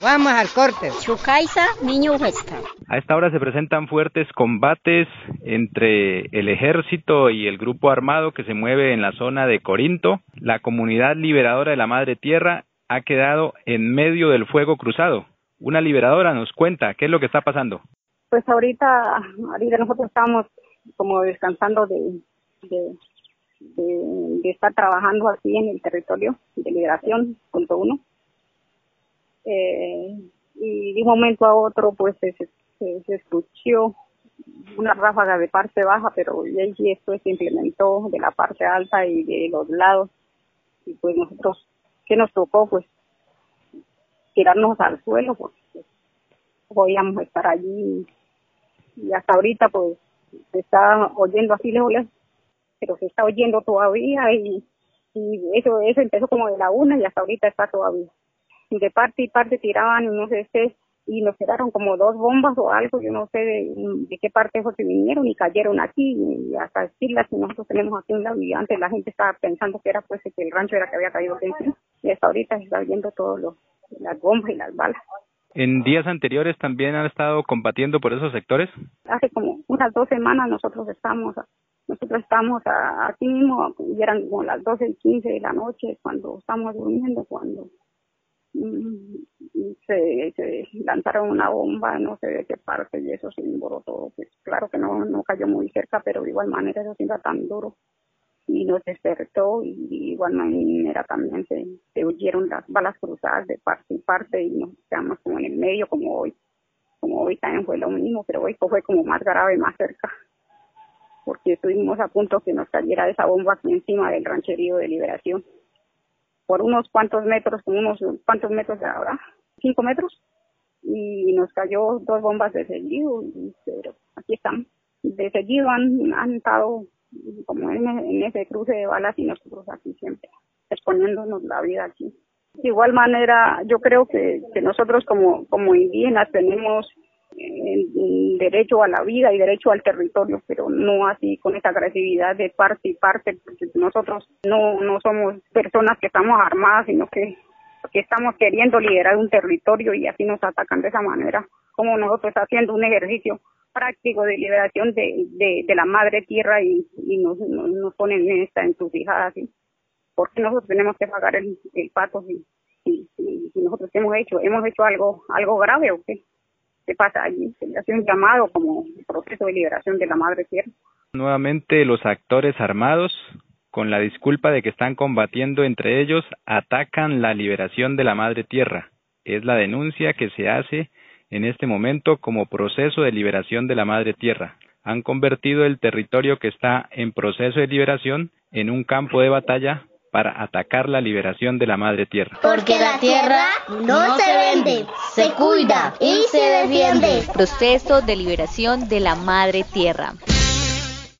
Vamos al corte. Chucaiza, niño Huesca. A esta hora se presentan fuertes combates entre el ejército y el grupo armado que se mueve en la zona de Corinto. La comunidad liberadora de la Madre Tierra ha quedado en medio del fuego cruzado. Una liberadora nos cuenta qué es lo que está pasando. Pues ahorita nosotros estamos como descansando de estar trabajando así en el territorio de liberación, punto uno. Y de un momento a otro pues se escuchó una ráfaga de parte baja, pero ya esto se implementó de la parte alta y de los lados, y pues nosotros, ¿qué nos tocó? Pues tirarnos al suelo, porque podíamos estar allí, y hasta ahorita pues se está oyendo así lejos, pero se está oyendo todavía, y eso empezó como de la 1 y hasta ahorita está todavía. De parte y parte tiraban, no sé y nos quedaron como 2 bombas o algo, yo no sé de qué parte fue que vinieron y cayeron aquí, y hasta decirlas que nosotros tenemos aquí un lado, y antes la gente estaba pensando que era pues que el rancho era que había caído encima, y hasta ahorita se está viendo las bombas y las balas. ¿En días anteriores también han estado combatiendo por esos sectores? Hace como unas 2 semanas nosotros estamos aquí mismo, y eran como las 12:15 de la noche cuando estamos durmiendo, cuando se lanzaron una bomba, no sé de qué parte, y eso se emborotó. Pues claro que no cayó muy cerca, pero de igual manera eso sí era tan duro y nos despertó, y de igual manera también se oyeron las balas cruzadas de parte y parte, y nos quedamos como en el medio, como hoy también fue lo mismo, pero hoy fue como más grave, más cerca, porque estuvimos a punto que nos cayera esa bomba aquí encima del rancherío de Liberación, por unos cuantos metros, ahora, 5 metros, y nos cayó 2 bombas de seguido, pero aquí están. De seguido han estado como en ese cruce de balas, y nosotros aquí siempre exponiéndonos la vida aquí. De igual manera, yo creo que nosotros como indígenas tenemos derecho a la vida y derecho al territorio, pero no así con esa agresividad de parte y parte, porque nosotros no somos personas que estamos armadas, sino que estamos queriendo liderar un territorio, y así nos atacan de esa manera, como nosotros haciendo un ejercicio práctico de liberación de la madre tierra, y nos ponen en esta encrucijada así. ¿Por qué nosotros tenemos que pagar el pato si nosotros hemos hecho algo grave o qué? ¿Qué pasa allí? Se le hace un llamado como proceso de liberación de la madre tierra. Nuevamente los actores armados, con la disculpa de que están combatiendo entre ellos, atacan la liberación de la madre tierra. Es la denuncia que se hace en este momento como proceso de liberación de la madre tierra. Han convertido el territorio que está en proceso de liberación en un campo de batalla para atacar la liberación de la madre tierra. Porque la tierra no se vende, se cuida y se defiende. Proceso de liberación de la madre tierra.